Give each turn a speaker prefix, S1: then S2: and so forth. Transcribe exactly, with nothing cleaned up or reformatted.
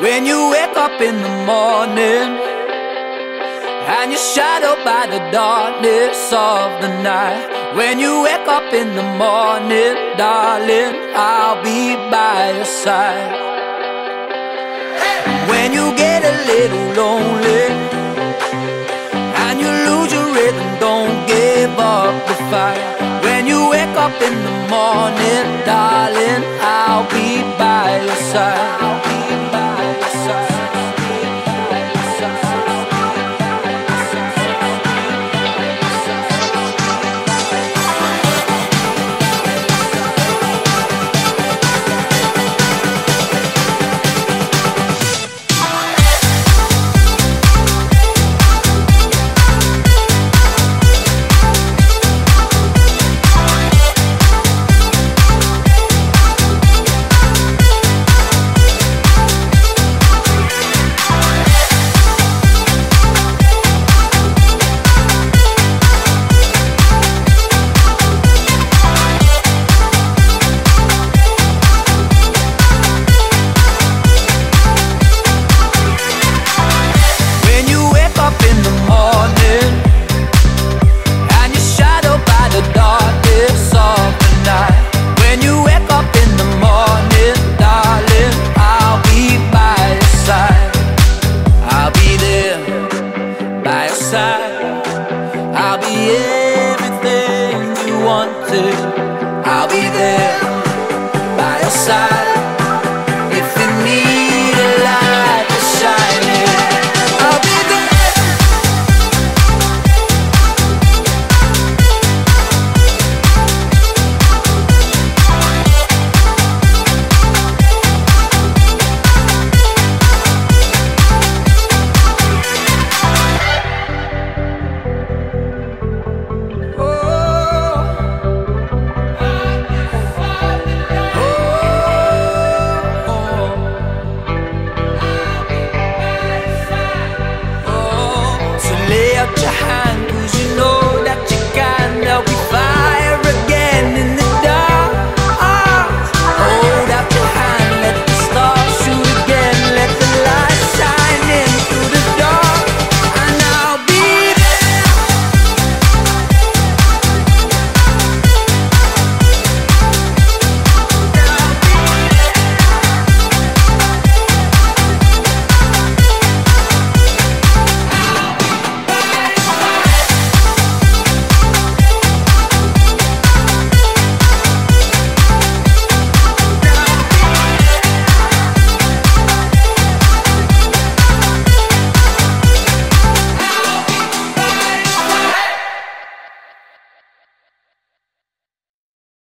S1: When you wake up in the morning and you're shadowed by the darkness of the night. When you wake up in the morning, darling, I'll be by your side. When you get a little lonely and you lose your rhythm, don't give up the fight. When you wake up in the morning, darling,